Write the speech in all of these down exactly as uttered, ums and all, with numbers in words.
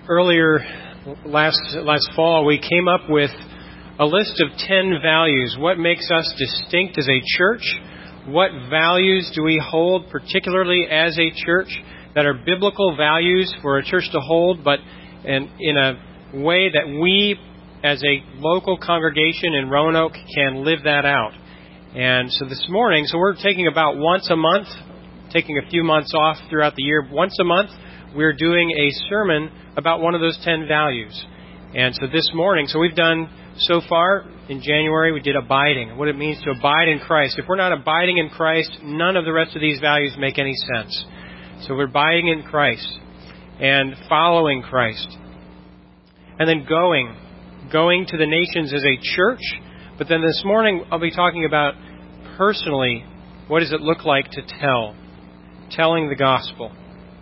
earlier last last fall, we came up with a list of ten values. What makes us distinct as a church? What values do we hold particularly as a church that are biblical values for a church to hold, but in, in a way that we as a local congregation in Roanoke can live that out? And so this morning, so we're taking about once a month, taking a few months off throughout the year. Once a month, we're doing a sermon about one of those ten values. And so this morning, so we've done so far in January, we did abiding, what it means to abide in Christ. If we're not abiding in Christ, none of the rest of these values make any sense. So we're abiding in Christ and following Christ. And then going, going to the nations as a church. But then this morning, I'll be talking about personally, what does it look like to tell? Telling the gospel.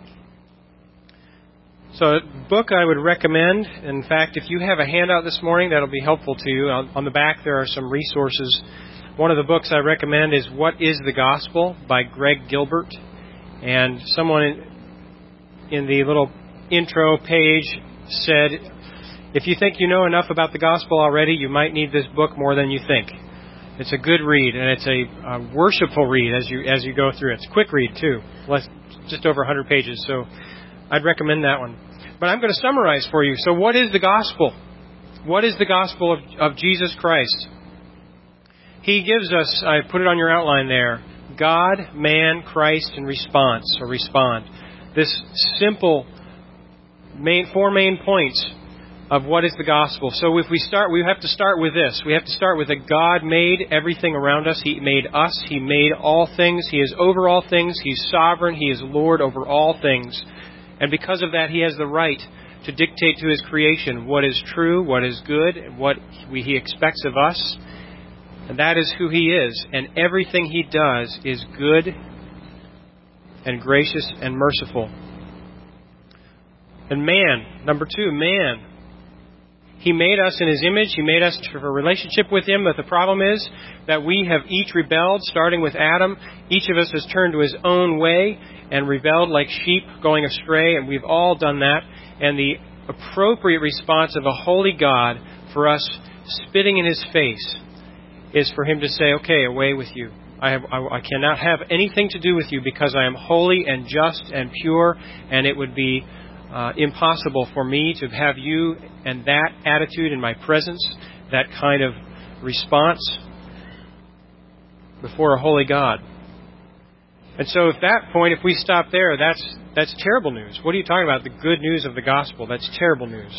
So a book I would recommend, in fact, if you have a handout this morning, that'll be helpful to you. On the back there are some resources. One of the books I recommend is What is the Gospel by Greg Gilbert. And someone in, in the little intro page said, if you think you know enough about the gospel already, you might need this book more than you think. It's a good read, and it's a, a worshipful read as you as you go through it. It's a quick read, too, less, just over one hundred pages, so I'd recommend that one. But I'm going to summarize for you. So what is the gospel? What is the gospel of, of Jesus Christ? He gives us, I put it on your outline there, God, man, Christ, and response, or respond. This simple main, four main points of what is the gospel. So if we start, we have to start with this. We have to start with that God made everything around us. He made us. He made all things. He is over all things. He's sovereign. He is Lord over all things. And because of that, He has the right to dictate to His creation what is true, what is good, what He expects of us. And that is who He is. And everything He does is good and gracious and merciful. And man, number two, man. He made us in His image. He made us for a relationship with Him. But the problem is that we have each rebelled, starting with Adam. Each of us has turned to his own way and rebelled like sheep going astray. And we've all done that. And the appropriate response of a holy God for us spitting in His face is for Him to say, okay, away with you. I, have, I, I cannot have anything to do with you because I am holy and just and pure. And it would be Uh, impossible for me to have you and that attitude in my presence, that kind of response before a holy God. And so at that point, if we stop there, that's that's terrible news. What are you talking about? The good news of the gospel. That's terrible news.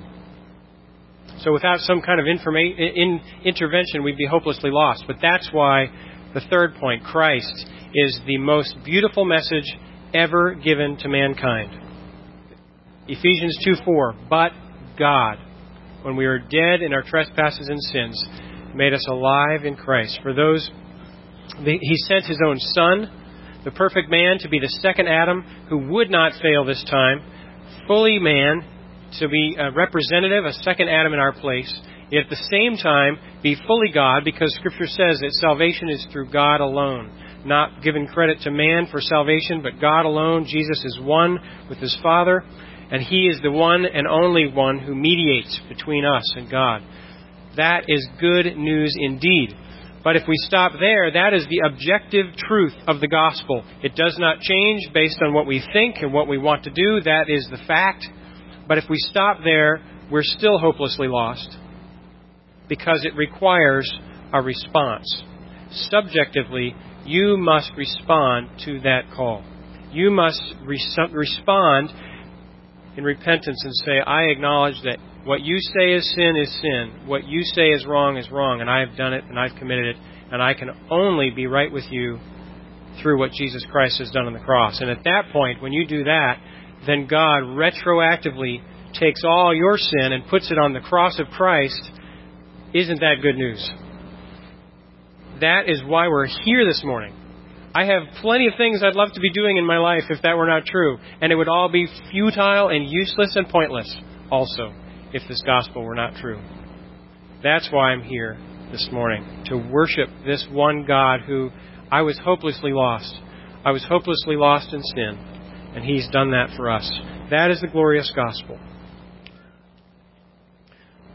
So without some kind of informa- in, intervention, we'd be hopelessly lost. But that's why the third point, Christ, is the most beautiful message ever given to mankind. Ephesians two four, but God, when we were dead in our trespasses and sins, made us alive in Christ. For those, He sent His own Son, the perfect man, to be the second Adam who would not fail this time, fully man, to be a representative, a second Adam in our place, yet at the same time be fully God, because Scripture says that salvation is through God alone. Not giving credit to man for salvation, but God alone. Jesus is one with His Father. And He is the one and only one who mediates between us and God. That is good news indeed. But if we stop there, that is the objective truth of the gospel. It does not change based on what we think and what we want to do. That is the fact. But if we stop there, we're still hopelessly lost, because it requires a response. Subjectively, you must respond to that call. You must res- respond in repentance and say, I acknowledge that what you say is sin is sin. What you say is wrong is wrong, and I have done it and I've committed it, and I can only be right with you through what Jesus Christ has done on the cross. And at that point, when you do that, then God retroactively takes all your sin and puts it on the cross of Christ. Isn't that good news? That is why we're here this morning. I have plenty of things I'd love to be doing in my life if that were not true. And it would all be futile and useless and pointless also if this gospel were not true. That's why I'm here this morning, to worship this one God who I was hopelessly lost. I was hopelessly lost in sin, and He's done that for us. That is the glorious gospel.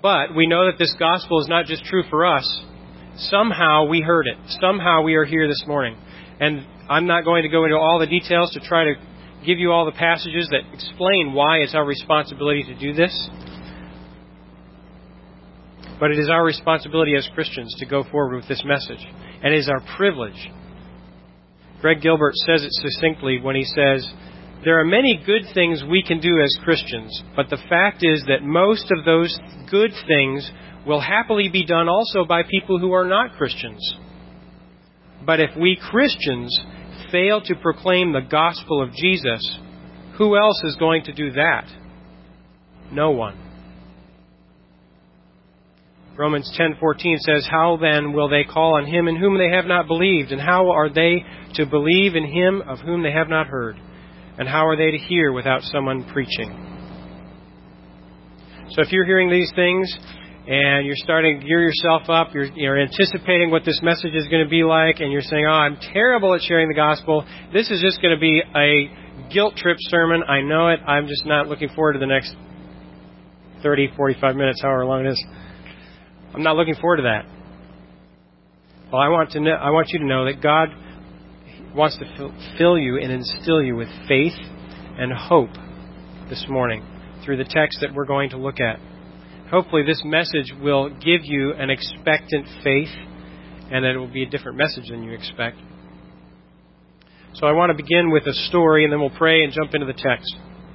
But we know that this gospel is not just true for us. Somehow we heard it. Somehow we are here this morning. And I'm not going to go into all the details to try to give you all the passages that explain why it's our responsibility to do this. But it is our responsibility as Christians to go forward with this message. And it is our privilege. Greg Gilbert says it succinctly when he says, there are many good things we can do as Christians, but the fact is that most of those good things will happily be done also by people who are not Christians. But if we Christians fail to proclaim the gospel of Jesus, who else is going to do that? No one. Romans ten fourteen says, how then will they call on him in whom they have not believed? And how are they to believe in him of whom they have not heard? And how are they to hear without someone preaching? So if you're hearing these things and you're starting to gear yourself up, you're, you're anticipating what this message is going to be like, and you're saying, oh, I'm terrible at sharing the gospel, this is just going to be a guilt trip sermon. I know it. I'm just not looking forward to the next thirty, forty-five minutes, however long it is. I'm not looking forward to that. Well, I want to know, I want you to know that God wants to fill you and instill you with faith and hope this morning through the text that we're going to look at. Hopefully this message will give you an expectant faith and that it will be a different message than you expect. So I want to begin with a story and then we'll pray and jump into the text.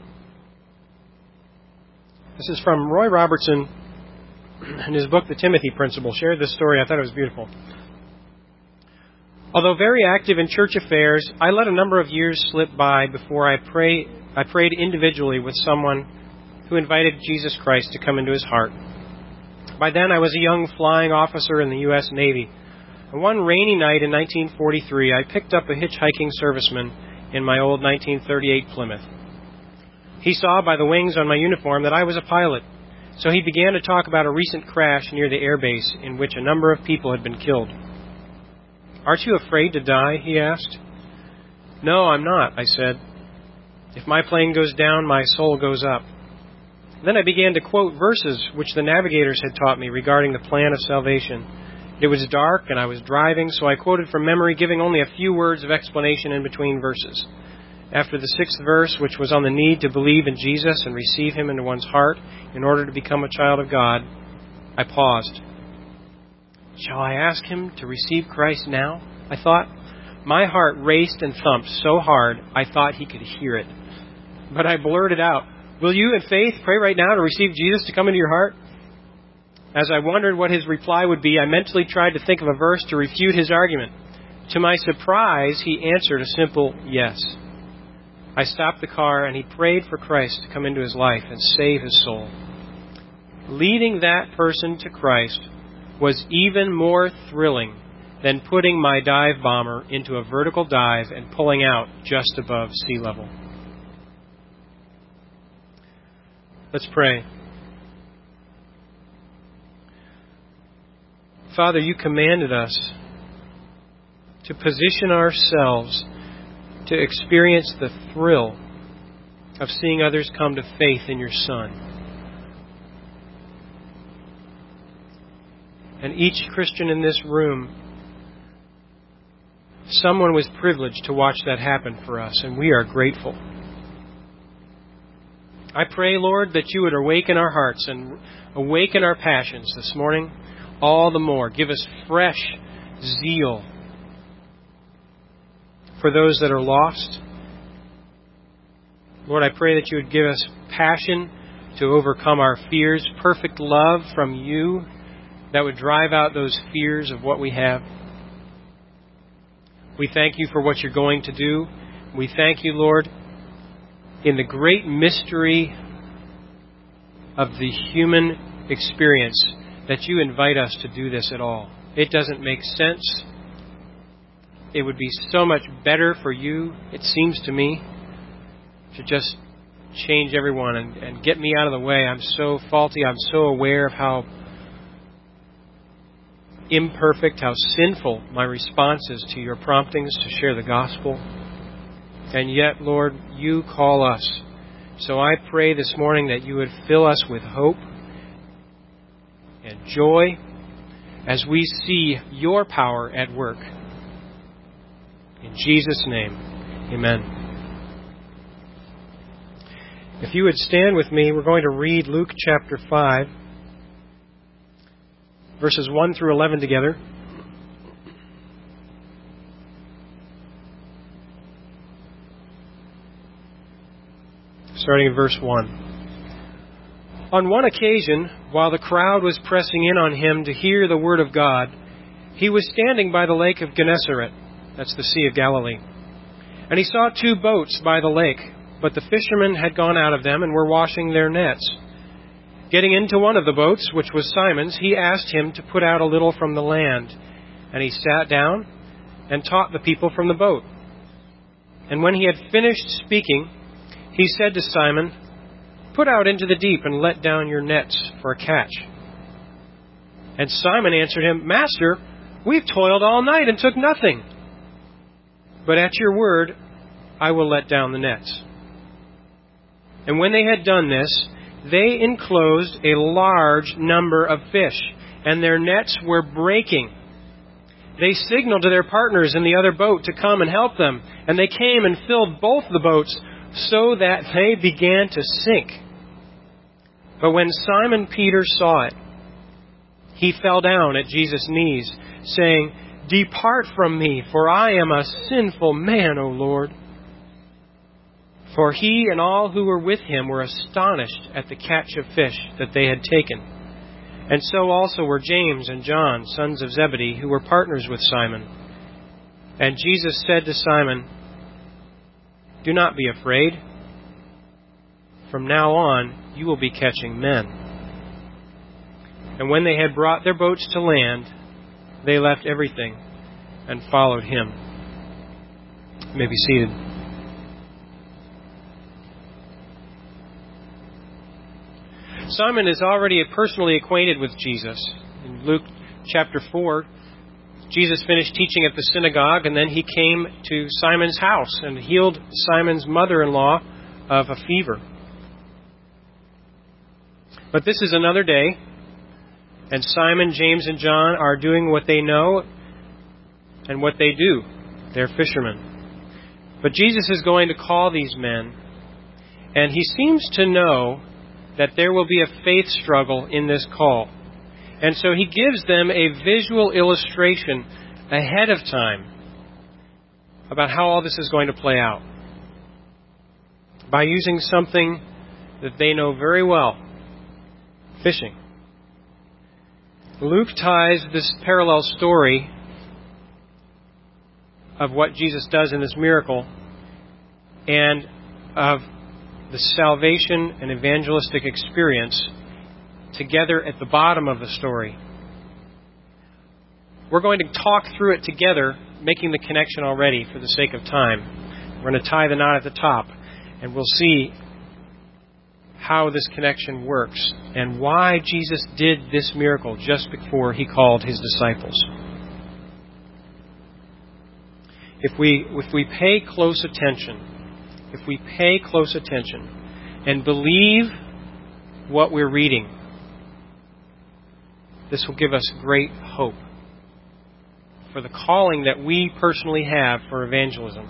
This is from Roy Robertson in his book, The Timothy Principle. Shared this story. I thought it was beautiful. Although very active in church affairs, I let a number of years slip by before I pray. I prayed individually with someone who invited Jesus Christ to come into his heart. By then, I was a young flying officer in the U S Navy. And one rainy night in nineteen forty-three, I picked up a hitchhiking serviceman in my old nineteen thirty-eight Plymouth. He saw by the wings on my uniform that I was a pilot, so he began to talk about a recent crash near the airbase in which a number of people had been killed. Aren't you afraid to die? He asked. No, I'm not, I said. If my plane goes down, my soul goes up. Then I began to quote verses which the navigators had taught me regarding the plan of salvation. It was dark and I was driving, so I quoted from memory, giving only a few words of explanation in between verses. After the sixth verse, which was on the need to believe in Jesus and receive him into one's heart in order to become a child of God, I paused. Shall I ask him to receive Christ now? I thought. My heart raced and thumped so hard I thought he could hear it. But I blurted out, will you in faith pray right now to receive Jesus to come into your heart? As I wondered what his reply would be, I mentally tried to think of a verse to refute his argument. To my surprise, he answered a simple yes. I stopped the car and he prayed for Christ to come into his life and save his soul. Leading that person to Christ was even more thrilling than putting my dive bomber into a vertical dive and pulling out just above sea level. Let's pray. Father, you commanded us to position ourselves to experience the thrill of seeing others come to faith in your Son. And each Christian in this room, someone was privileged to watch that happen for us, and we are grateful. I pray, Lord, that you would awaken our hearts and awaken our passions this morning all the more. Give us fresh zeal for those that are lost. Lord, I pray that you would give us passion to overcome our fears, perfect love from you that would drive out those fears of what we have. We thank you for what you're going to do. We thank you, Lord, in the great mystery of the human experience that you invite us to do this at all. It doesn't make sense. It would be so much better for you, it seems to me, to just change everyone and, and get me out of the way. I'm so faulty. I'm so aware of how imperfect, how sinful my response is to your promptings to share the gospel. And yet, Lord, you call us. So I pray this morning that you would fill us with hope and joy as we see your power at work. In Jesus' name, amen. If you would stand with me, we're going to read Luke chapter five, verses one through eleven together. Starting in verse one. On one occasion, while the crowd was pressing in on him to hear the word of God, he was standing by the lake of Gennesaret, that's the Sea of Galilee. And he saw two boats by the lake, but the fishermen had gone out of them and were washing their nets. Getting into one of the boats, which was Simon's, he asked him to put out a little from the land. And he sat down and taught the people from the boat. And when he had finished speaking, he said to Simon, "Put out into the deep and let down your nets for a catch." And Simon answered him, "Master, we've toiled all night and took nothing. But at your word, I will let down the nets." And when they had done this, they enclosed a large number of fish, and their nets were breaking. They signaled to their partners in the other boat to come and help them, and they came and filled both the boats, so that they began to sink. But when Simon Peter saw it, he fell down at Jesus' knees, saying, "Depart from me, for I am a sinful man, O Lord." For he and all who were with him were astonished at the catch of fish that they had taken. And so also were James and John, sons of Zebedee, who were partners with Simon. And Jesus said to Simon, "Do not be afraid. From now on, you will be catching men." And when they had brought their boats to land, they left everything and followed him. You may be seated. Simon is already personally acquainted with Jesus. In Luke chapter four, Jesus finished teaching at the synagogue, and then he came to Simon's house and healed Simon's mother-in-law of a fever. But this is another day, and Simon, James, and John are doing what they know and what they do. They're fishermen. But Jesus is going to call these men, and he seems to know that there will be a faith struggle in this call. And so he gives them a visual illustration ahead of time about how all this is going to play out by using something that they know very well, fishing. Luke ties this parallel story of what Jesus does in this miracle and of the salvation and evangelistic experience together at the bottom of the story. We're going to talk through it together, making the connection already for the sake of time. We're going to tie the knot at the top, and we'll see how this connection works and why Jesus did this miracle just before he called his disciples. If we, if we pay close attention, if we pay close attention and believe what we're reading, this will give us great hope for the calling that we personally have for evangelism.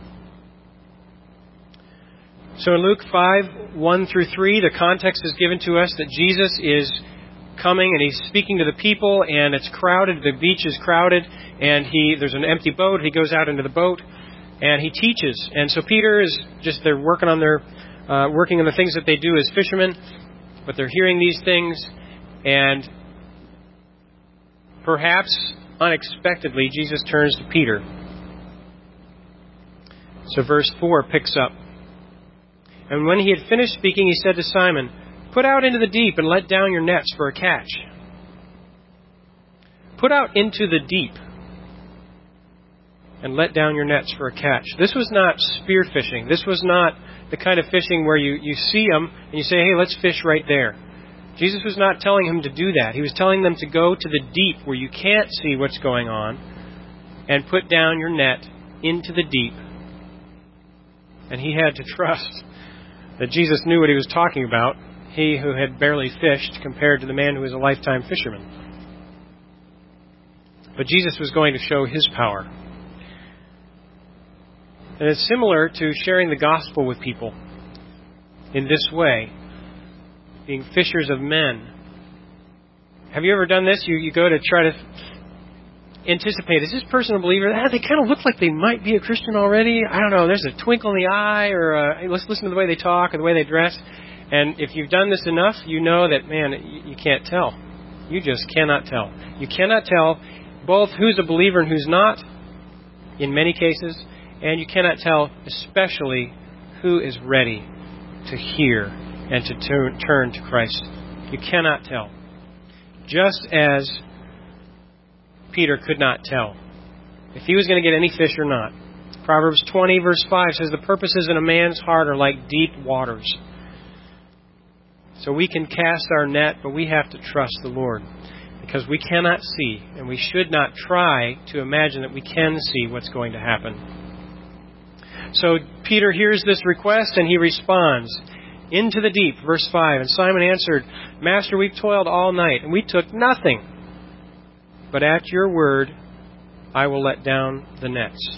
So in Luke five, one through three, the context is given to us that Jesus is coming and he's speaking to the people, and it's crowded, the beach is crowded, and he there's an empty boat. He goes out into the boat and he teaches. And so Peter is just, they're working on their, uh, working on the things that they do as fishermen, but they're hearing these things, and perhaps unexpectedly, Jesus turns to Peter. So verse four picks up. And when he had finished speaking, he said to Simon, "Put out into the deep and let down your nets for a catch." Put out into the deep and let down your nets for a catch. This was not spear fishing. This was not the kind of fishing where you, you see them and you say, "Hey, let's fish right there." Jesus was not telling him to do that. He was telling them to go to the deep where you can't see what's going on and put down your net into the deep. And he had to trust that Jesus knew what he was talking about. he who had barely fished compared to the man who was a lifetime fisherman. But Jesus was going to show His power. And it's similar to sharing the gospel with people in this way, being fishers of men. Have you ever done this? You, you go to try to anticipate, is this person a believer? Ah, they kind of look like they might be a Christian already. I don't know, there's a twinkle in the eye, or a, hey, let's listen to the way they talk or the way they dress. And if you've done this enough, you know that, man, you, you can't tell. You just cannot tell. You cannot tell both who's a believer and who's not, in many cases, and you cannot tell especially who is ready to hear and to turn, turn to Christ. You cannot tell. Just as Peter could not tell if he was going to get any fish or not. Proverbs twenty verse five says, the purposes in a man's heart are like deep waters. So we can cast our net, but we have to trust the Lord, because we cannot see, and we should not try to imagine that we can see what's going to happen. So Peter hears this request and he responds, into the deep, verse five. And Simon answered, Master, we've toiled all night, and we took nothing. But at your word, I will let down the nets.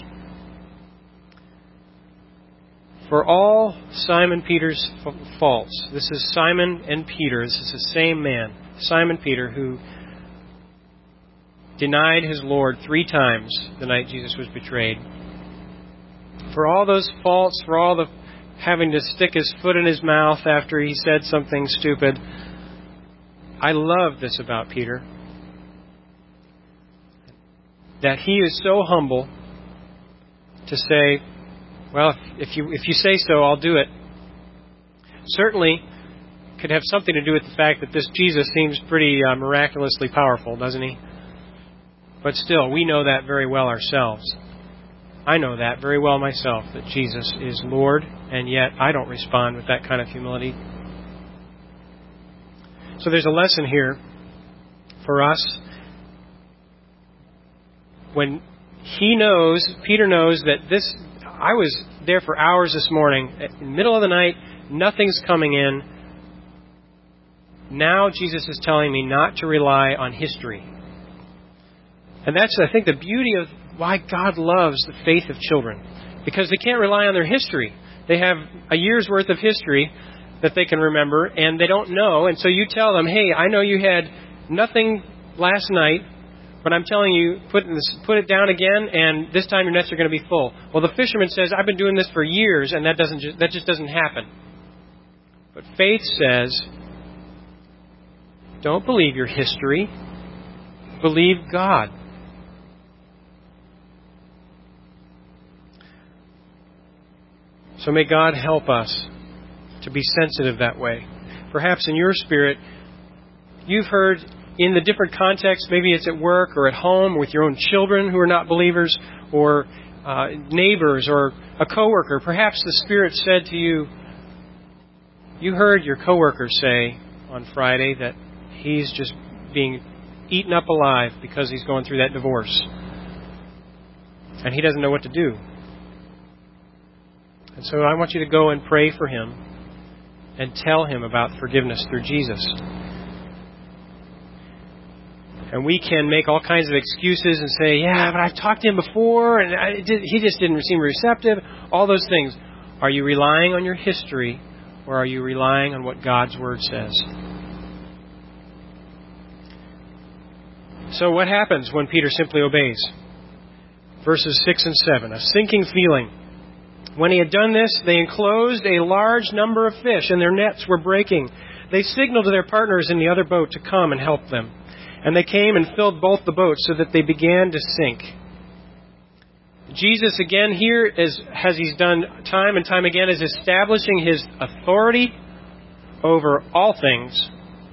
For all Simon Peter's faults, this is Simon and Peter, this is the same man, Simon Peter, who denied his Lord three times the night Jesus was betrayed. For all those faults, for all the having to stick his foot in his mouth after he said something stupid, I love this about Peter, that he is so humble to say, well, if you if you say so, I'll do it. Certainly could have something to do with the fact that this Jesus seems pretty uh, miraculously powerful, doesn't he? But still, we know that very well ourselves. I know that very well myself, that Jesus is Lord, and yet I don't respond with that kind of humility. So there's a lesson here for us. When he knows, Peter knows that this, I was there for hours this morning, in the middle of the night, nothing's coming in. Now Jesus is telling me not to rely on history. And that's, I think, the beauty of why God loves the faith of children. Because they can't rely on their history. They have a year's worth of history that they can remember, and they don't know. And so you tell them, hey, I know you had nothing last night, but I'm telling you, put this, put it down again, and this time your nets are going to be full. Well, the fisherman says, I've been doing this for years, and that doesn't just, that just doesn't happen. But faith says, don't believe your history. Believe God. So may God help us to be sensitive that way. Perhaps in your spirit, you've heard in the different contexts, maybe it's at work or at home or with your own children who are not believers, or uh, neighbors or a coworker. Perhaps the Spirit said to you, you heard your coworker say on Friday that he's just being eaten up alive because he's going through that divorce. And he doesn't know what to do. And so I want you to go and pray for him and tell him about forgiveness through Jesus. And we can make all kinds of excuses and say, yeah, but I've talked to him before and I did, he just didn't seem receptive. All those things. Are you relying on your history, or are you relying on what God's Word says? So what happens when Peter simply obeys? Verses six and seven. A sinking feeling. When he had done this, they enclosed a large number of fish, and their nets were breaking. They signaled to their partners in the other boat to come and help them. And they came and filled both the boats so that they began to sink. Jesus, again here, is, as he's done time and time again, is establishing his authority over all things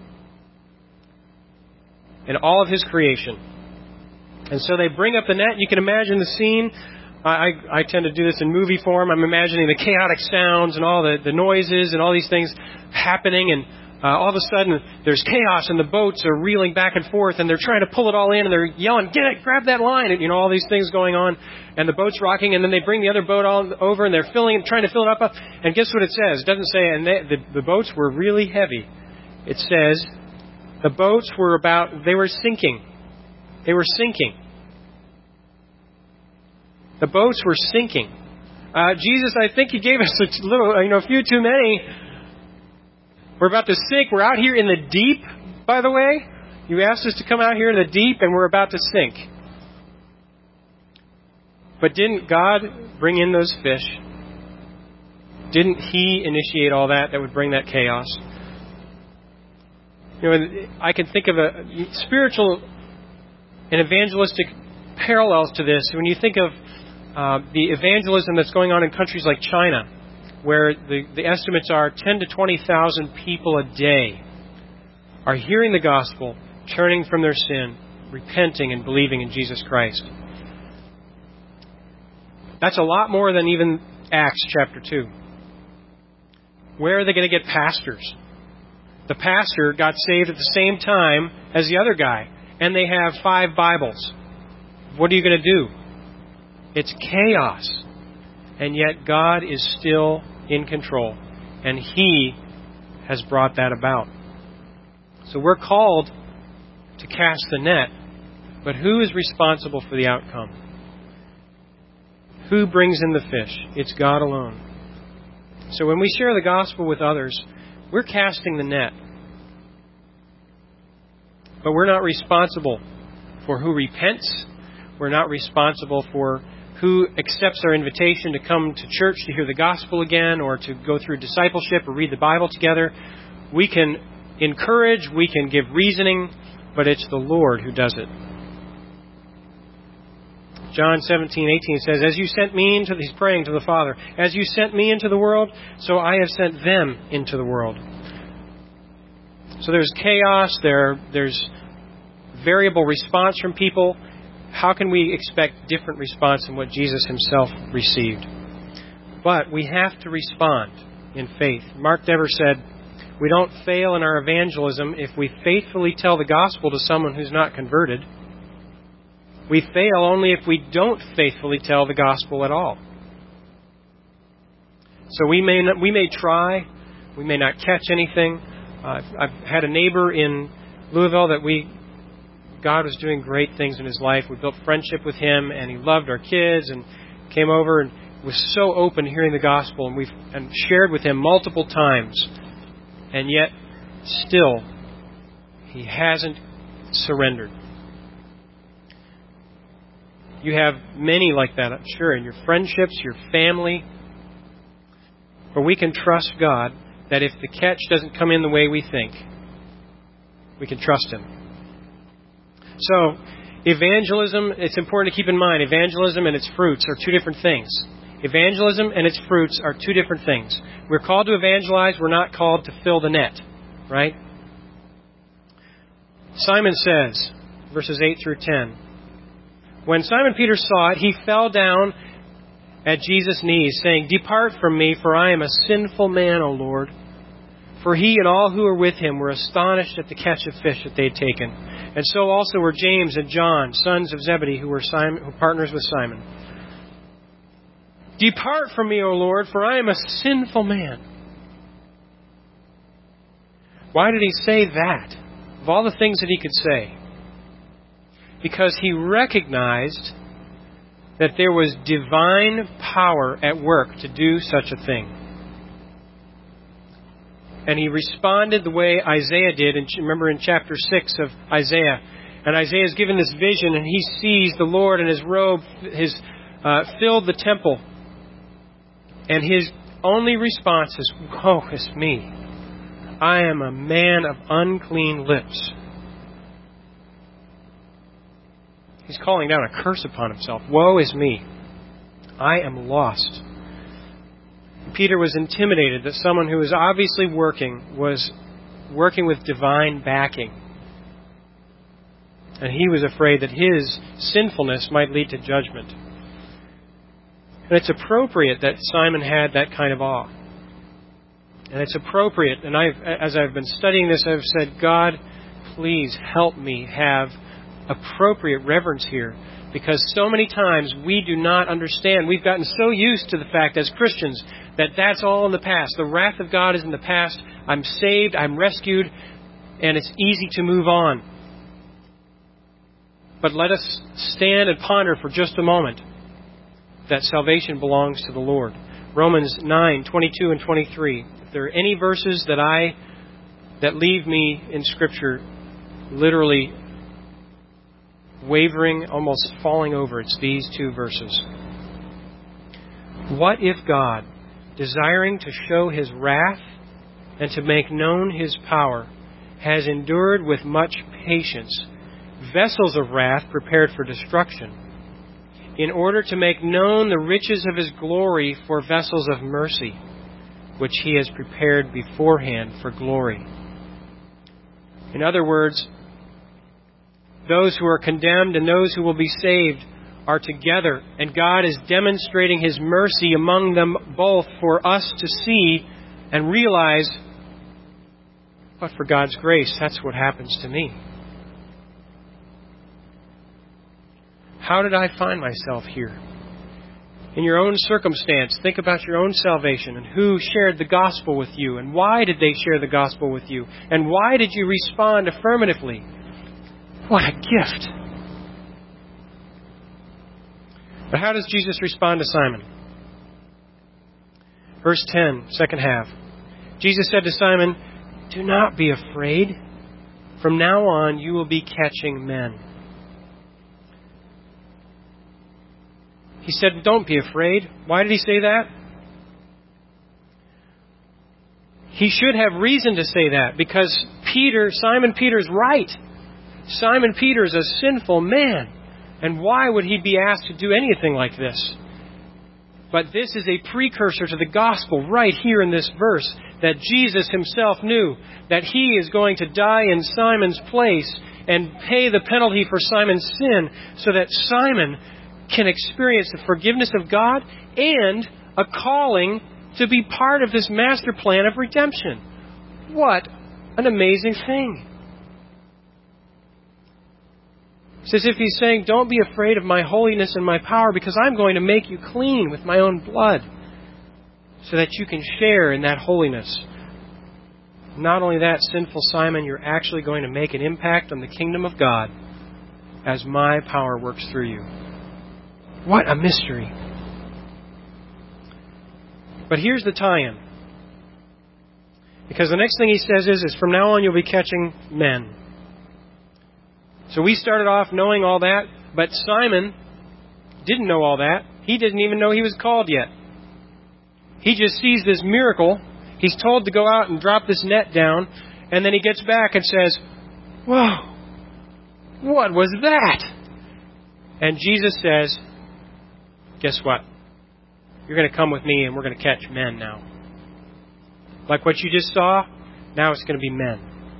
in all of his creation. And so they bring up the net. You can imagine the scene. I, I tend to do this in movie form. I'm imagining the chaotic sounds and all the, the noises and all these things happening, and uh, all of a sudden there's chaos and the boats are reeling back and forth and they're trying to pull it all in and they're yelling, get it, grab that line, and you know, all these things going on, and the boat's rocking, and then they bring the other boat all over and they're filling, trying to fill it up, and guess what it says? It doesn't say, and they, the, the boats were really heavy. it says the boats were about, they were sinking. They were sinking. The boats were sinking. Uh, Jesus, I think you gave us a little, you know, a few too many. We're about to sink. We're out here in the deep, by the way. You asked us to come out here in the deep, and we're about to sink. But didn't God bring in those fish? Didn't He initiate all that that would bring that chaos? You know, I can think of a spiritual and evangelistic parallels to this. When you think of uh, the evangelism that's going on in countries like China, where the, the estimates are ten to twenty thousand people a day are hearing the gospel, turning from their sin, repenting and believing in Jesus Christ. That's a lot more than even Acts chapter two. Where are they going to get pastors? The pastor got saved at the same time as the other guy, and they have five Bibles. What are you going to do? It's chaos. And yet God is still in control, and He has brought that about. So we're called to cast the net, but who is responsible for the outcome? Who brings in the fish? It's God alone. So when we share the gospel with others, we're casting the net. But we're not responsible for who repents. We're not responsible for who accepts our invitation to come to church to hear the gospel again, or to go through discipleship or read the Bible together. We can encourage, we can give reasoning, but it's the Lord who does it. John seventeen eighteen says, As you sent me into, he's praying to the Father, as you sent me into the world, so I have sent them into the world. So there's chaos, there, there's variable response from people. How can we expect different response than what Jesus Himself received? But we have to respond in faith. Mark Dever said, we don't fail in our evangelism if we faithfully tell the gospel to someone who's not converted. We fail only if we don't faithfully tell the gospel at all. So we may not, we may try, we may not catch anything. Uh, I've, I've had a neighbor in Louisville that we, God was doing great things in his life. We built friendship with him, and he loved our kids, and came over and was so open to hearing the gospel, and we've and shared with him multiple times, and yet still he hasn't surrendered. You have many like that, I'm sure, in your friendships, your family, where we can trust God that if the catch doesn't come in the way we think, we can trust Him. So, evangelism, it's important to keep in mind, evangelism and its fruits are two different things. Evangelism and its fruits are two different things. We're called to evangelize, we're not called to fill the net, right? Simon says, verses eight through ten, when Simon Peter saw it, he fell down at Jesus' knees, saying, Depart from me, for I am a sinful man, O Lord. For he and all who were with him were astonished at the catch of fish that they had taken. And so also were James and John, sons of Zebedee, who were Simon, who partners with Simon. Depart from me, O Lord, for I am a sinful man. Why did he say that? Of all the things that he could say. Because he recognized that there was divine power at work to do such a thing. And he responded the way Isaiah did. And remember in chapter six of Isaiah. And Isaiah is given this vision, and he sees the Lord in His robe his, uh, filled the temple. And his only response is, Woe is me. I am a man of unclean lips. He's calling down a curse upon himself. Woe is me. I am lost. Peter was intimidated that someone who was obviously working was working with divine backing. And he was afraid that his sinfulness might lead to judgment. And it's appropriate that Simon had that kind of awe. And it's appropriate, and I've, as I've been studying this, I've said, God, please help me have appropriate reverence here, because so many times we do not understand. We've gotten so used to the fact as Christians that that's all in the past. The wrath of God is in the past. I'm saved. I'm rescued. and it's easy to move on. But let us stand and ponder for just a moment that salvation belongs to the Lord. Romans nine, twenty-two and twenty-three. If there are any verses that I that leave me in Scripture literally wavering, almost falling over, it's these two verses. What if God, desiring to show His wrath and to make known His power, has endured with much patience vessels of wrath prepared for destruction, in order to make known the riches of His glory for vessels of mercy, which He has prepared beforehand for glory. In other words, those who are condemned and those who will be saved are together, and God is demonstrating His mercy among them both for us to see and realize, but for God's grace, that's what happens to me. How did I find myself here? In your own circumstance, think about your own salvation and who shared the gospel with you and why did they share the gospel with you and why did you respond affirmatively? What a gift! But how does Jesus respond to Simon? Verse ten, second half. Jesus said to Simon, "Do not be afraid. From now on you will be catching men." He said, don't be afraid. Why did He say that? He should have reason to say that because Peter, Simon Peter's right. Simon Peter is a sinful man. And why would he be asked to do anything like this? But this is a precursor to the gospel right here in this verse, that Jesus Himself knew that He is going to die in Simon's place and pay the penalty for Simon's sin so that Simon can experience the forgiveness of God and a calling to be part of this master plan of redemption. What an amazing thing. It's as if He's saying, don't be afraid of my holiness and my power because I'm going to make you clean with my own blood so that you can share in that holiness. Not only that, sinful Simon, you're actually going to make an impact on the kingdom of God as my power works through you. What a mystery. But here's the tie-in. Because the next thing He says is, is from now on you'll be catching men. So we started off knowing all that, but Simon didn't know all that. He didn't even know he was called yet. He just sees this miracle. He's told to go out and drop this net down, and then he gets back and says, "Whoa, what was that?" And Jesus says, guess what? You're going to come with me and we're going to catch men now. Like what you just saw, now it's going to be men.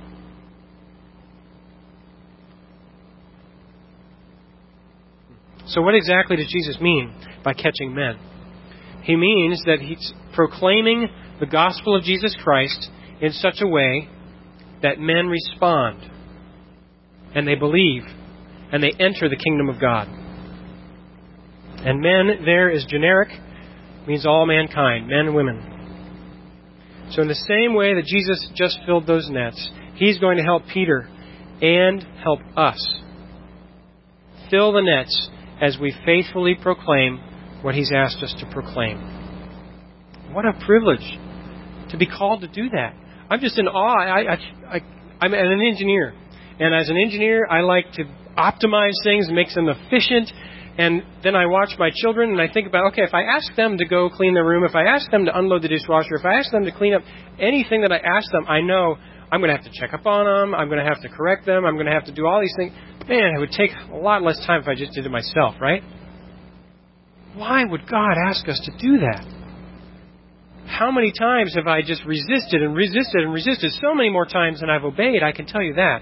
So what exactly does Jesus mean by catching men? He means that He's proclaiming the gospel of Jesus Christ in such a way that men respond and they believe and they enter the kingdom of God. And men there is generic, means all mankind, men and women. So in the same way that Jesus just filled those nets, He's going to help Peter and help us fill the nets as we faithfully proclaim what He's asked us to proclaim. What a privilege to be called to do that. I'm just in awe. I, I, I, I'm an engineer. And as an engineer, I like to optimize things, make them efficient. And then I watch my children and I think about, okay, if I ask them to go clean their room, if I ask them to unload the dishwasher, if I ask them to clean up anything that I ask them, I know I'm going to have to check up on them, I'm going to have to correct them, I'm going to have to do all these things. Man, it would take a lot less time if I just did it myself, right? Why would God ask us to do that? How many times have I just resisted and resisted and resisted? So many more times than I've obeyed, I can tell you that.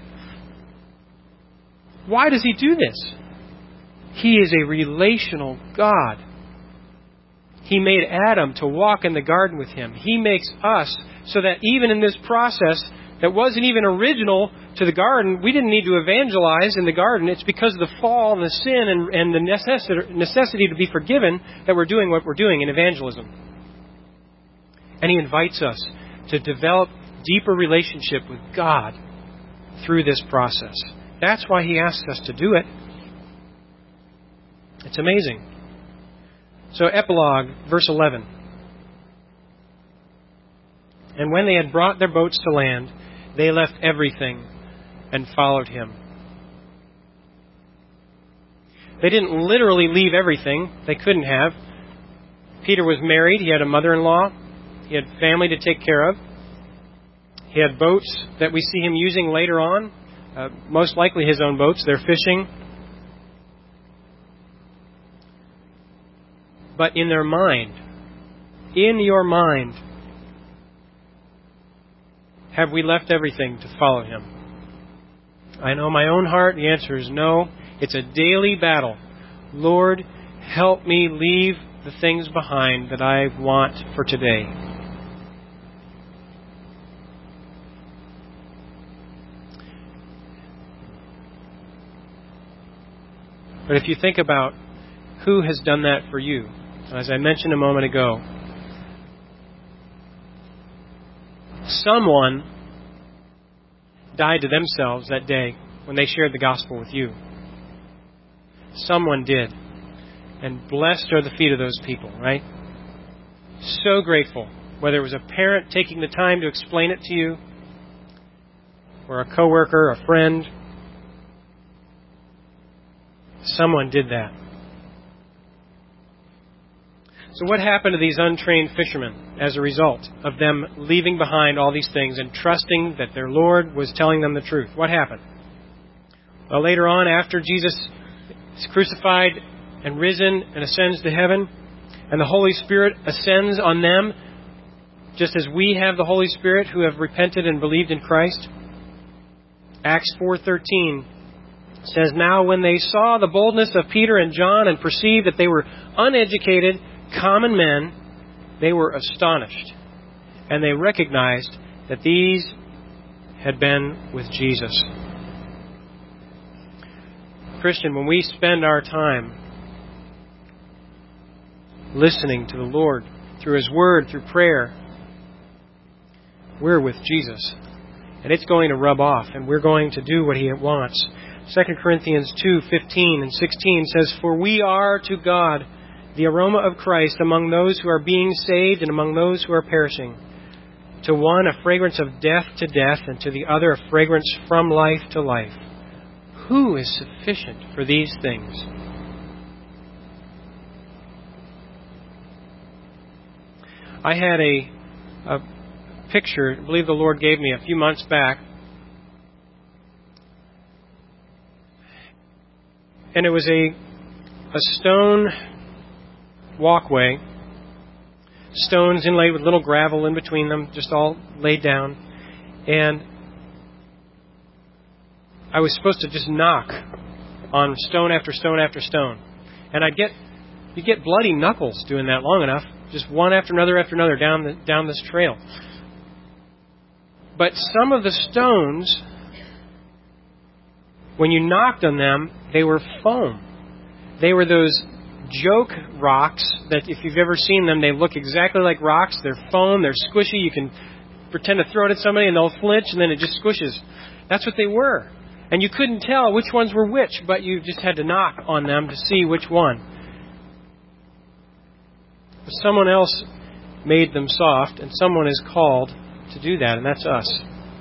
Why does He do this? He is a relational God. He made Adam to walk in the garden with Him. He makes us so that even in this process that wasn't even original to the garden, we didn't need to evangelize in the garden. It's because of the fall and the sin and, and the necessity, necessity to be forgiven that we're doing what we're doing in evangelism. And He invites us to develop deeper relationship with God through this process. That's why He asks us to do it. It's amazing. So, epilogue, verse eleven. And when they had brought their boats to land, they left everything and followed Him. They didn't literally leave everything. They couldn't have. Peter was married. He had a mother-in-law. He had family to take care of. He had boats that we see him using later on. Uh, most likely his own boats. They're fishing. But in their mind, in your mind, have we left everything to follow Him? I know my own heart, the answer is no. It's a daily battle. Lord, help me leave the things behind that I want for today. But if you think about who has done that for you, as I mentioned a moment ago, someone died to themselves that day when they shared the gospel with you. Someone did. And blessed are the feet of those people, right? So grateful. Whether it was a parent taking the time to explain it to you, or a coworker, a friend, someone did that. So what happened to these untrained fishermen as a result of them leaving behind all these things and trusting that their Lord was telling them the truth? What happened? Well, later on, after Jesus is crucified and risen and ascends to heaven, and the Holy Spirit ascends on them, just as we have the Holy Spirit who have repented and believed in Christ. Acts four thirteen says, Now when they saw the boldness of Peter and John and perceived that they were uneducated, common men, they were astonished. And they recognized that these had been with Jesus. Christian, when we spend our time listening to the Lord through His Word, through prayer, we're with Jesus. And it's going to rub off, and we're going to do what He wants. Second Corinthians two fifteen and sixteen says, For we are to God the aroma of Christ among those who are being saved and among those who are perishing. To one a fragrance of death to death, and to the other a fragrance from life to life. Who is sufficient for these things? I had a, a picture, I believe the Lord gave me a few months back. And it was a, a stone walkway, stones inlaid with little gravel in between them, just all laid down. And I was supposed to just knock on stone after stone after stone. And I'd get, you'd get bloody knuckles doing that long enough, just one after another after another down the, down this trail. But some of the stones, when you knocked on them, they were foam. They were those joke rocks that if you've ever seen them, they look exactly like rocks. They're foam, they're squishy. You can pretend to throw it at somebody and they'll flinch and then it just squishes. That's what they were. And you couldn't tell which ones were which, but you just had to knock on them to see which one. But someone else made them soft, and someone is called to do that, and that's us.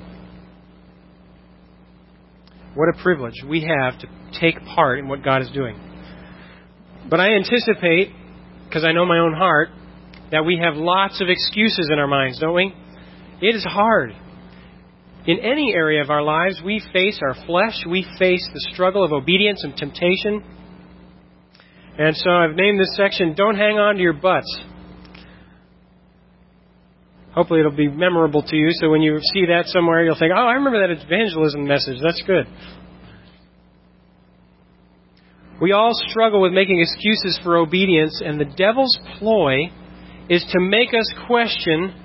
What a privilege we have to take part in what God is doing. But I anticipate, because I know my own heart, that we have lots of excuses in our minds, don't we? It is hard. In any area of our lives, we face our flesh. We face the struggle of obedience and temptation. And so I've named this section, Don't Hang On to Your Butts. Hopefully it'll be memorable to you, so when you see that somewhere, you'll think, oh, I remember that evangelism message. That's good. We all struggle with making excuses for obedience, and the devil's ploy is to make us question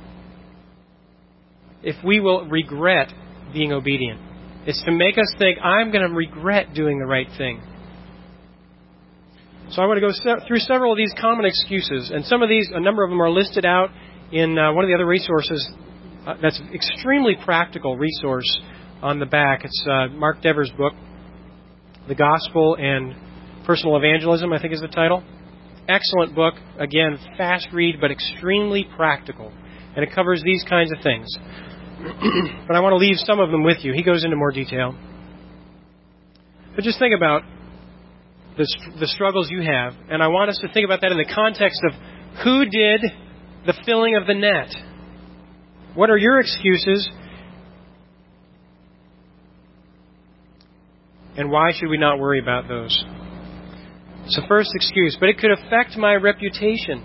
if we will regret being obedient. It's to make us think, I'm going to regret doing the right thing. So I want to go se- through several of these common excuses, and some of these, a number of them are listed out in uh, one of the other resources. Uh, that's an extremely practical resource on the back. It's uh, Mark Dever's book, The Gospel and Personal Evangelism, I think is the title. Excellent book. Again, fast read, but extremely practical. And it covers these kinds of things. But I want to leave some of them with you. He goes into more detail. But just think about the, the struggles you have. And I want us to think about that in the context of who did the filling of the net. What are your excuses? And why should we not worry about those? It's the first excuse, but it could affect my reputation.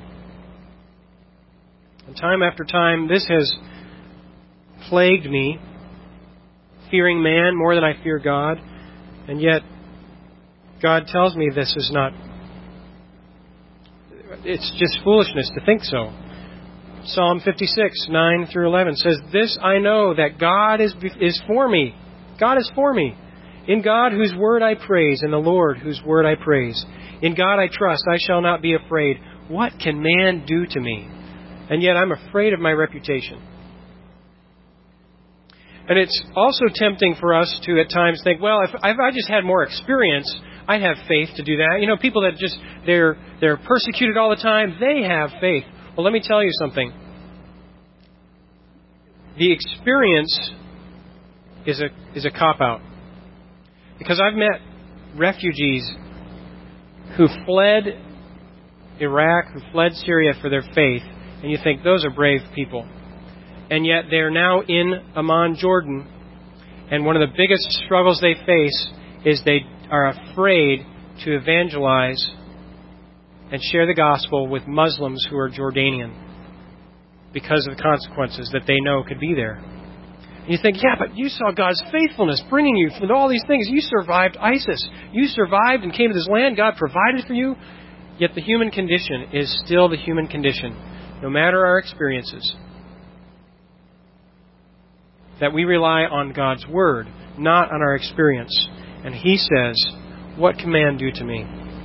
And time after time, this has plagued me, fearing man more than I fear God. And yet, God tells me this is not... It's just foolishness to think so. Psalm fifty-six, nine through eleven says, "This I know, that God is is for me. God is for me. In God whose word I praise, in the Lord whose word I praise. In God I trust, I shall not be afraid. What can man do to me?" And yet I'm afraid of my reputation. And it's also tempting for us to at times think, well, if, if I just had more experience, I'd have faith to do that. You know, people that just, they're they're persecuted all the time, they have faith. Well, let me tell you something. The experience is a is a cop-out. Because I've met refugees who fled Iraq, who fled Syria for their faith, and you think those are brave people. And yet they're now in Amman, Jordan, and one of the biggest struggles they face is they are afraid to evangelize and share the gospel with Muslims who are Jordanian because of the consequences that they know could be there. And you think, yeah, but you saw God's faithfulness bringing you through all these things. You survived ISIS. You survived and came to this land. God provided for you. Yet the human condition is still the human condition, no matter our experiences. That we rely on God's Word, not on our experience. And He says, "What can man do to me?"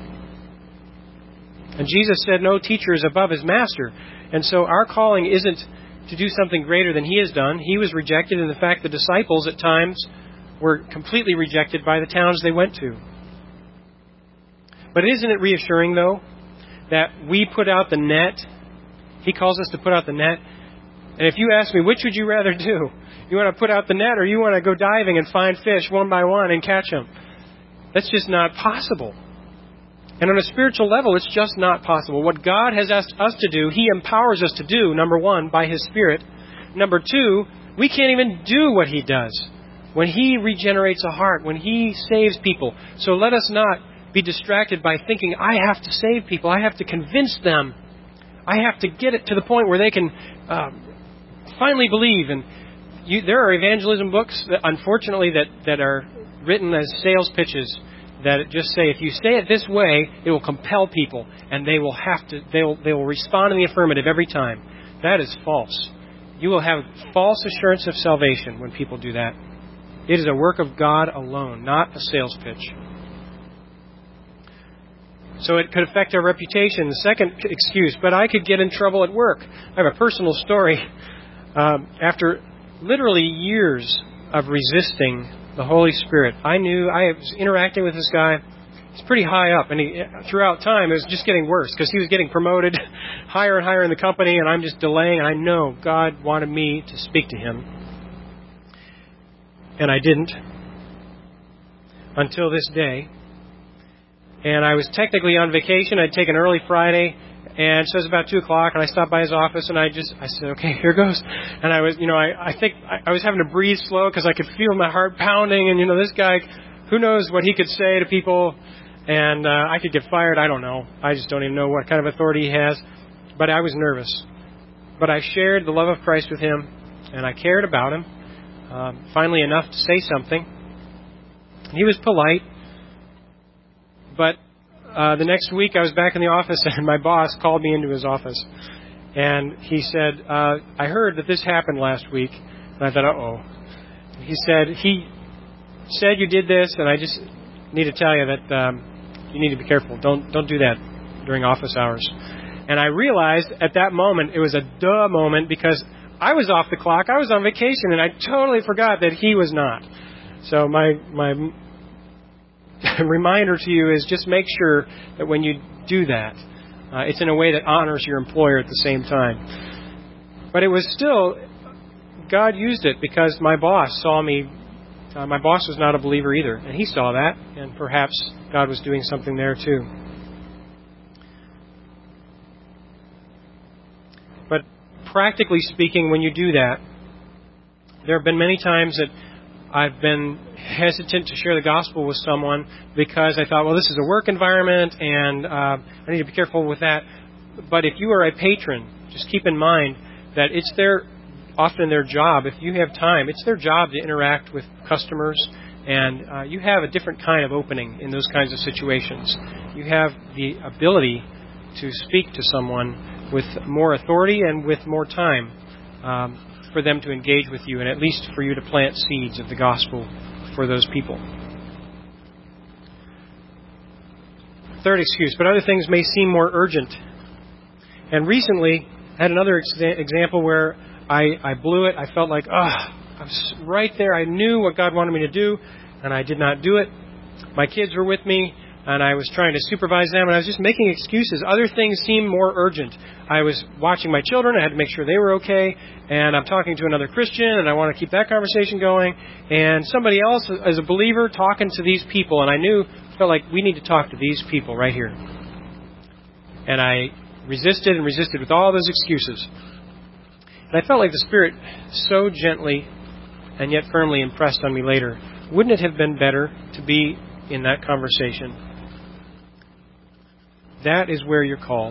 And Jesus said, no teacher is above his master. And so our calling isn't to do something greater than He has done. He was rejected, and in fact the disciples at times were completely rejected by the towns they went to. But isn't it reassuring, though, that we put out the net? He calls us to put out the net. And if you ask me, which would you rather do? You want to put out the net, or you want to go diving and find fish one by one and catch them? That's just not possible. And on a spiritual level, it's just not possible. What God has asked us to do, He empowers us to do, number one, by His Spirit. Number two, we can't even do what He does when He regenerates a heart, when He saves people. So let us not be distracted by thinking, I have to save people. I have to convince them. I have to get it to the point where they can uh, finally believe. And you, there are evangelism books, that, unfortunately, that, that are written as sales pitches that just say, if you say it this way, it will compel people, and they will have to. They will they will respond in the affirmative every time. That is false. You will have false assurance of salvation when people do that. It is a work of God alone, not a sales pitch. So it could affect our reputation. The second excuse, but I could get in trouble at work. I have a personal story. Um, after literally years of resisting the Holy Spirit, I knew I was interacting with this guy. He's pretty high up, and he, throughout time, it was just getting worse because he was getting promoted higher and higher in the company, and I'm just delaying. I know God wanted me to speak to him, and I didn't until this day. And I was technically on vacation. I'd taken early Friday, and so it was about two o'clock, and I stopped by his office, and I just, I said, okay, here goes. And I was, you know, I, I think I, I was having to breathe slow because I could feel my heart pounding, and, you know, this guy, who knows what he could say to people, and uh, I could get fired. I don't know. I just don't even know what kind of authority he has. But I was nervous. But I shared the love of Christ with him, and I cared about him, um, finally enough to say something. He was polite. But uh, the next week I was back in the office, and my boss called me into his office. And he said, uh, I heard that this happened last week. And I thought, uh-oh. He said, he said you did this, and I just need to tell you that um, you need to be careful. Don't don't do that during office hours. And I realized at that moment, it was a duh moment, because I was off the clock. I was on vacation, and I totally forgot that he was not. So my my reminder to you is just make sure that when you do that, uh, it's in a way that honors your employer at the same time. But it was still, God used it because my boss saw me. Uh, my boss was not a believer either, and he saw that, and perhaps God was doing something there too. But practically speaking, when you do that, there have been many times that I've been hesitant to share the gospel with someone because I thought, well, this is a work environment, and uh, I need to be careful with that. But if you are a patron, just keep in mind that it's their often their job. If you have time, it's their job to interact with customers, and uh, you have a different kind of opening in those kinds of situations. You have the ability to speak to someone with more authority and with more time um, for them to engage with you, and at least for you to plant seeds of the gospel for those people. Third excuse, but other things may seem more urgent. And recently, I had another ex- example where I, I blew it. I felt like, oh, I was right there. I knew what God wanted me to do, and I did not do it. My kids were with me, and I was trying to supervise them, and I was just making excuses. Other things seemed more urgent. I was watching my children. I had to make sure they were okay, and I'm talking to another Christian, and I want to keep that conversation going. And somebody else, as a believer, talking to these people, and I knew, felt like we need to talk to these people right here. And I resisted and resisted with all those excuses. And I felt like the Spirit so gently and yet firmly impressed on me later, wouldn't it have been better to be in that conversation? That is where you're called.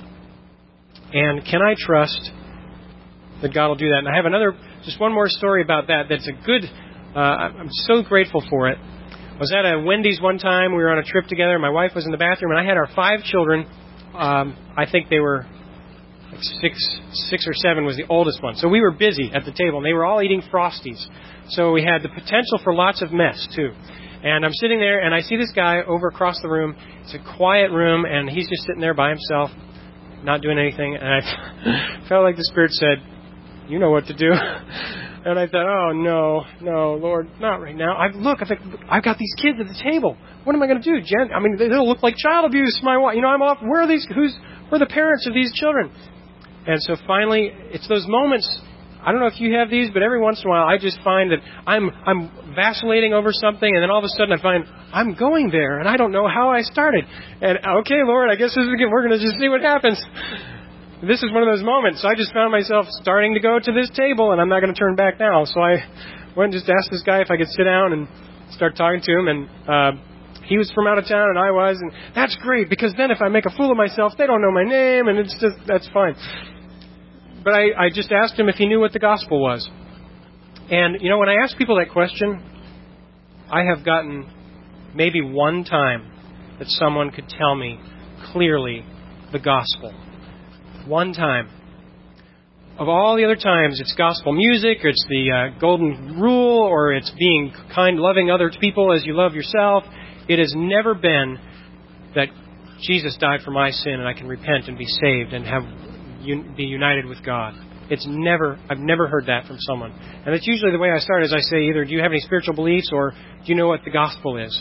And can I trust that God will do that? And I have another, just one more story about that that's a good, uh, I'm so grateful for it. I was at a Wendy's one time. We were on a trip together. My wife was in the bathroom, and I had our five children. Um, I think they were like six, six or seven was the oldest one. So we were busy at the table, and they were all eating Frosties. So we had the potential for lots of mess, too. And I'm sitting there, and I see this guy over across the room. It's a quiet room, and he's just sitting there by himself, not doing anything. And I felt like the Spirit said, you know what to do. And I thought, oh, no, no, Lord, not right now. I Look, I've, I've got these kids at the table. What am I going to do, Jen? I mean, they'll look like child abuse. My wife, you know, I'm off. Where are these? Who's? Where are the parents of these children? And so finally, it's those moments. I don't know if you have these, but every once in a while, I just find that I'm I'm vacillating over something, and then all of a sudden I find I'm going there, and I don't know how I started. And okay, Lord, I guess this is, we're going to just see what happens. This is one of those moments. So I just found myself starting to go to this table, and I'm not going to turn back now. So I went and just asked this guy if I could sit down and start talking to him. And uh, he was from out of town, and I was. And that's great, because then if I make a fool of myself, they don't know my name, and it's just, that's fine. But I, I just asked him if he knew what the gospel was. And, you know, when I ask people that question, I have gotten maybe one time that someone could tell me clearly the gospel. One time. Of all the other times, it's gospel music, or it's the uh, golden rule, or it's being kind, loving other people as you love yourself. It has never been that Jesus died for my sin and I can repent and be saved and have un- be united with God. It's never, I've never heard that from someone. And it's usually the way I start is I say either, do you have any spiritual beliefs, or do you know what the gospel is?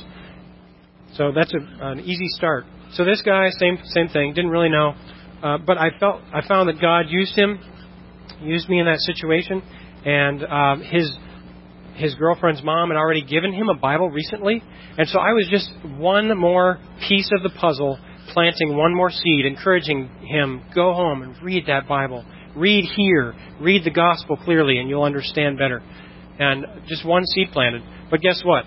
So that's a, an easy start. So this guy, same same thing, didn't really know. Uh, but I felt I found that God used him, used me in that situation, and um, his his girlfriend's mom had already given him a Bible recently, and so I was just one more piece of the puzzle, planting one more seed, encouraging him, go home and read that Bible, read here, read the gospel clearly, and you'll understand better. And just one seed planted. But guess what?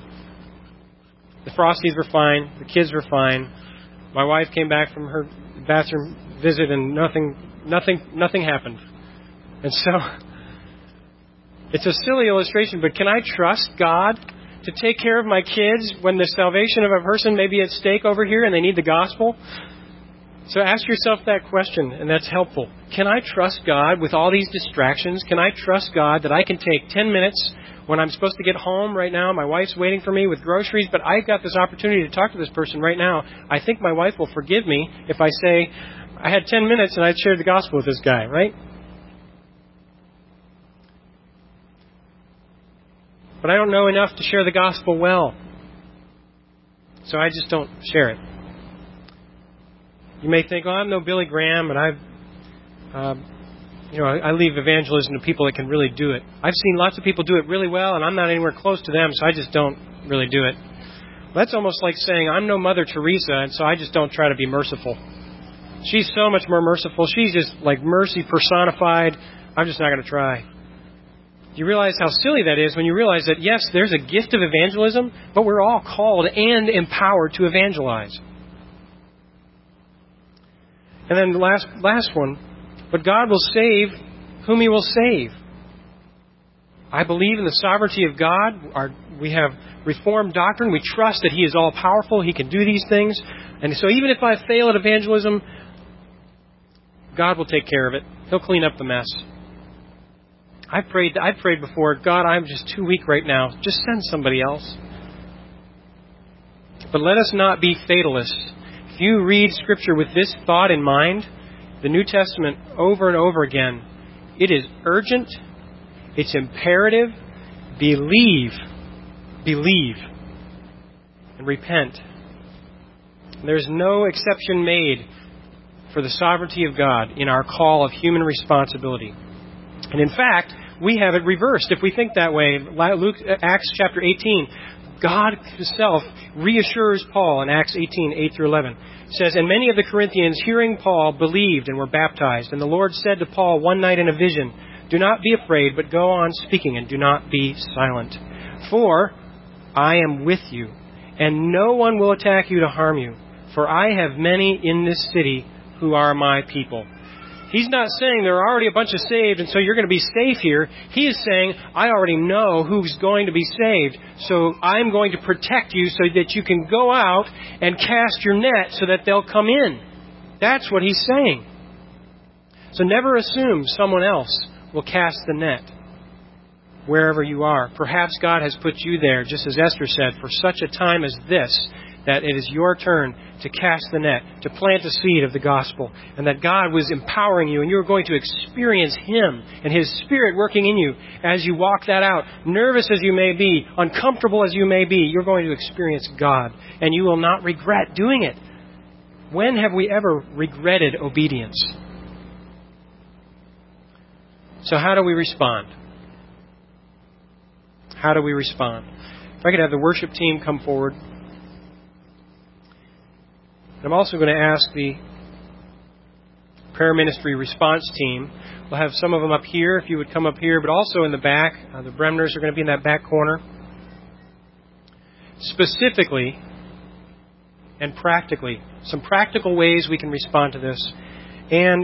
The Frosties were fine, the kids were fine. My wife came back from her bathroom visit, and nothing, nothing, nothing happened. And so, it's a silly illustration, but can I trust God to take care of my kids when the salvation of a person may be at stake over here and they need the gospel? So ask yourself that question, and that's helpful. Can I trust God with all these distractions? Can I trust God that I can take ten minutes when I'm supposed to get home right now? My wife's waiting for me with groceries, but I've got this opportunity to talk to this person right now. I think my wife will forgive me if I say, I had ten minutes and I shared the gospel with this guy, right? but I don't know enough to share the gospel well. So I just don't share it. You may think, oh, I'm no Billy Graham, and I've, uh, you know, I, I leave evangelism to people that can really do it. I've seen lots of people do it really well, and I'm not anywhere close to them, so I just don't really do it. Well, that's almost like saying, I'm no Mother Teresa, and so I just don't try to be merciful. She's so much more merciful. She's just like mercy personified. I'm just not going to try. You realize how silly that is when you realize that, yes, there's a gift of evangelism, but we're all called and empowered to evangelize. And then the last, last one, but God will save whom He will save. I believe in the sovereignty of God. Our, we have Reformed doctrine. We trust that He is all-powerful. He can do these things. And so even if I fail at evangelism, God will take care of it. He'll clean up the mess. I've prayed, I've prayed before, God, I'm just too weak right now. Just send somebody else. But let us not be fatalists. If you read Scripture with this thought in mind, the New Testament over and over again, it is urgent. It's imperative. Believe. Believe. And repent. There's no exception made for the sovereignty of God in our call of human responsibility. And in fact, we have it reversed if we think that way. Luke, Acts chapter eighteen, God Himself reassures Paul in Acts eighteen, eight through eleven. It says, and many of the Corinthians, hearing Paul, believed and were baptized. And the Lord said to Paul one night in a vision, do not be afraid, but go on speaking and do not be silent. For I am with you, and no one will attack you to harm you. For I have many in this city who are my people. He's not saying there are already a bunch of saved and so you're going to be safe here. He is saying, I already know who's going to be saved, so I'm going to protect you so that you can go out and cast your net so that they'll come in. That's what He's saying. So never assume someone else will cast the net wherever you are. Perhaps God has put you there, just as Esther said, for such a time as this, that it is your turn to cast the net, to plant the seed of the gospel, and that God was empowering you, and you were going to experience Him and His Spirit working in you as you walk that out. Nervous as you may be, uncomfortable as you may be, you're going to experience God, and you will not regret doing it. When have we ever regretted obedience? So how do we respond? How do we respond? If I could have the worship team come forward. I'm also going to ask the prayer ministry response team. We'll have some of them up here, if you would come up here, but also in the back. Uh, the Bremners are going to be in that back corner. Specifically and practically, some practical ways we can respond to this and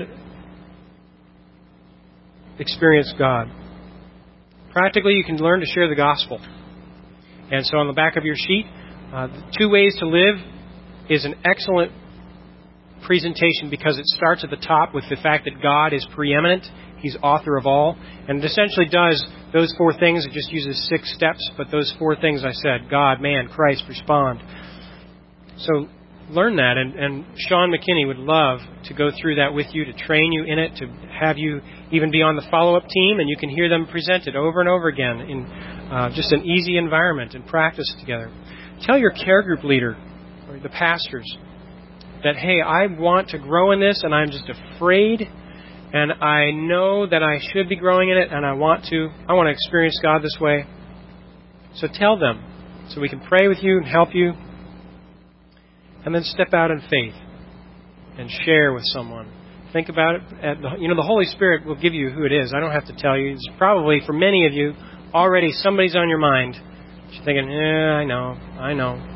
experience God. Practically, you can learn to share the gospel. And so on the back of your sheet, uh, two ways to live is an excellent presentation because it starts at the top with the fact that God is preeminent. He's author of all. And it essentially does those four things. It just uses six steps, but those four things I said, God, man, Christ, respond. So learn that. And, and Sean McKinney would love to go through that with you, to train you in it, to have you even be on the follow-up team, and you can hear them present it over and over again in uh, just an easy environment and practice together. Tell your care group leader or the pastors that, hey, I want to grow in this, and I'm just afraid, and I know that I should be growing in it, and I want to. I want to experience God this way. So tell them, so we can pray with you and help you, and then step out in faith and share with someone. Think about it. At the, you know, the Holy Spirit will give you who it is. I don't have to tell you. It's probably, for many of you, already somebody's on your mind. You're thinking, yeah, I know, I know.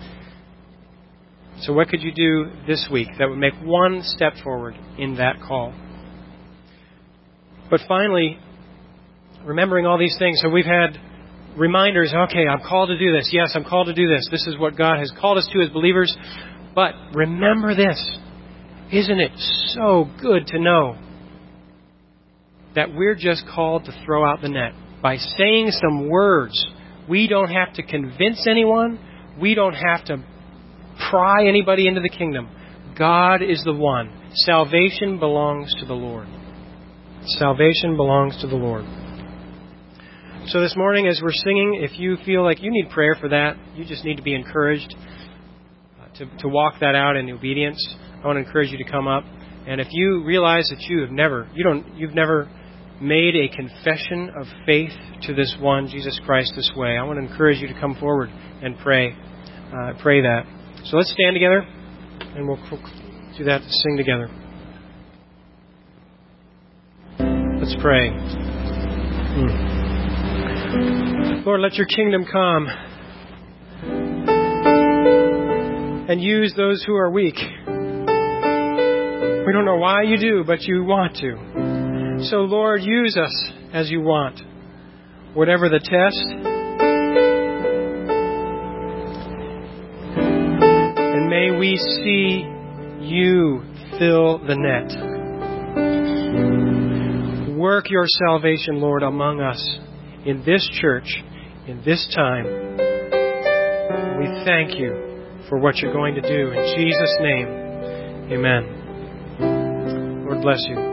So what could you do this week that would make one step forward in that call? But finally, remembering all these things. So we've had reminders, okay, I'm called to do this. Yes, I'm called to do this. This is what God has called us to as believers. But remember this. Isn't it so good to know that we're just called to throw out the net? By saying some words, we don't have to convince anyone. We don't have to pry anybody into the kingdom. God is the one. Salvation belongs to the Lord. Salvation belongs to the Lord. So this morning as we're singing, if you feel like you need prayer for that, you just need to be encouraged uh, to, to walk that out in obedience, I want to encourage you to come up. And if you realize that you have never, you don't, you've never made a confession of faith to this one, Jesus Christ, this way, I want to encourage you to come forward and pray. Uh, pray that. So let's stand together, and we'll do that, sing together. Let's pray. Hmm. Lord, let your kingdom come and use those who are weak. We don't know why you do, but you want to. So, Lord, use us as you want. Whatever the test, and may we see you fill the net. Work your salvation, Lord, among us in this church, in this time. We thank you for what you're going to do. In Jesus' name, amen. Lord bless you.